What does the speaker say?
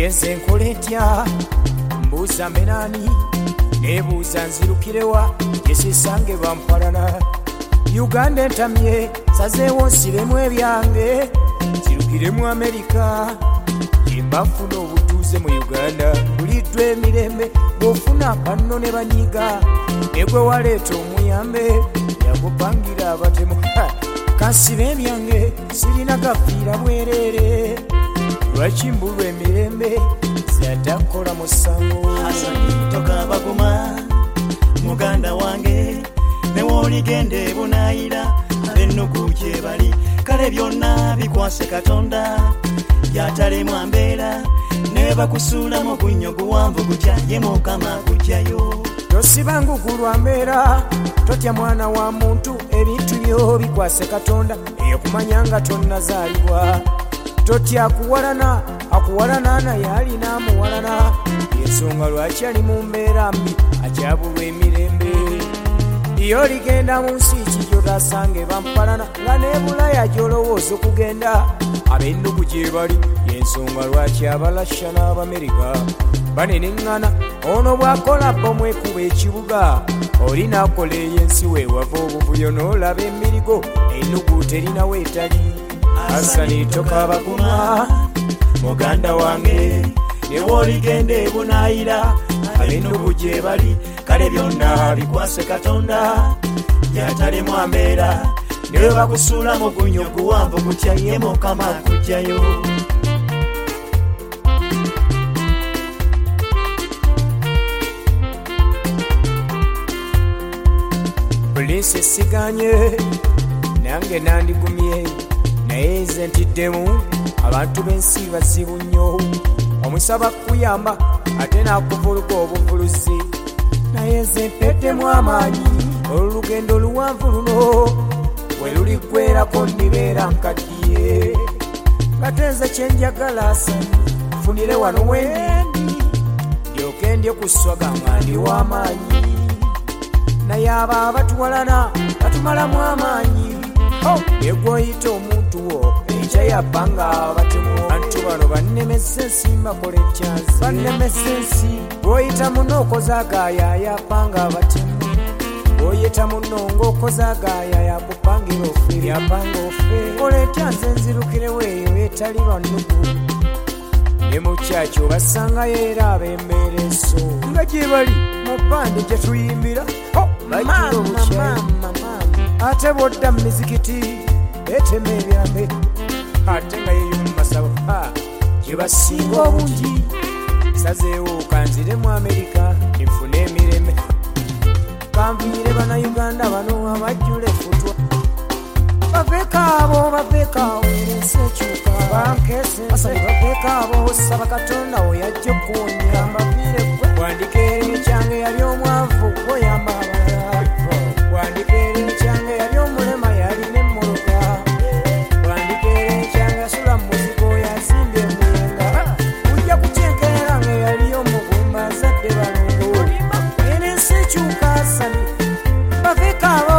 yenze nkole ntya mbuuza menani nebuuza nzirukirewa yesisange bampalana Uganda entamye sazeewo nsiremu ebyange nzirukiremu Amerika yembafuna obutuuze mu Uganda buliddwa emirembe bw'ofuna banno ne banyiga negwe waleeta omuyambe yagupangira abatemu kansiba ebyange sirina gafiira bwereere lwaki mbulwa emirembe zatakola musango Hasani toka baguma muganda wange newoligende bunayira abennugu gye bali kale byonna bikwase Katonda yatalemu mbeera ne bakusuula mu gunyo guwanvu gutya ye Mukama gujjayo tosibangugu lwa mbeera totya mwana wa muntu ebintu byo bikwase Katonda eyokumanya nga tonnazaalibwa totya akuwalana naye alina amuwalana ensonga lwaki ali mu mbeera mbi akyabulwa emirembe iyo ligenda mu nsi kijyo tasange bampalana nga nebulaya gyolowooza okugenda ab'ennugu gye bali yensonga lwaki abalasha n'Abamerika baneneŋŋana ono bw'akola bomu ekuba ekibuga olina akola ey'ensi weewava obuvuyo n'olaba emirigo ennugu terinawo etali Hasani toka baguma muganda wange newoligenda ebunayira ab'ennugu gye bali kale byonna bikwase Katonda yatalemu mbeera ne bakusuula mu gunyo guwanvu gutya ye Mukama gujjayo Polisi siganye nange nandigumye naye nze ntiddemu abantu b'ensi bazibu nnyo omusaba kuyamba ate n'akuvuluka obuvuluzi naye nze mpeddemu amaanyi olugendo oluwanvu luno we luliggwerako ndibeera nkaddiye nga tenze kyenjagala Hasani nfunire wano wendi ndyoke ndye ku swaga nga ndi w'amaanyi naye abo abatuwalana batumalamu amaanyi egwoyita omuntu wo ekyayabbanga abatemu bantu bano bannemesa ensi mbakole ekyanzi bannemesa ensi bw'oyita muno okozaagaaya yabbanga abatemu bw'oyita muno ng'okozaagaaya yakupangira ofe yabbanga ofe kola etyanzi enzirukirewo eyo etali bannugu ne mu kyaki obasangayo era ab'embeera enso nga gye bali mu bbandi gye tuyimbira bajjula obukyayi ate bw'odda mu mizikiti etema ebyambe ate nga yeyo mu masabo gye basinga obungi sazeewo kanziremu Amerika nfune emireme kanviire bannayuganda bano abajjula efutwa baveeko erensi ekyuka bankesensani baveeko abo saba Katonda we yajja okuwonya mbaviire wandika ekyange yali omwavu oyamba abalala wandika ekyange yali omulema yalina emmologa wandika ekyange yasula mu muzigo yazimbye emuyenga ujja kutenkerera nga yali omugumba azadde balongo erensi ekyuka Hasani baveeko abo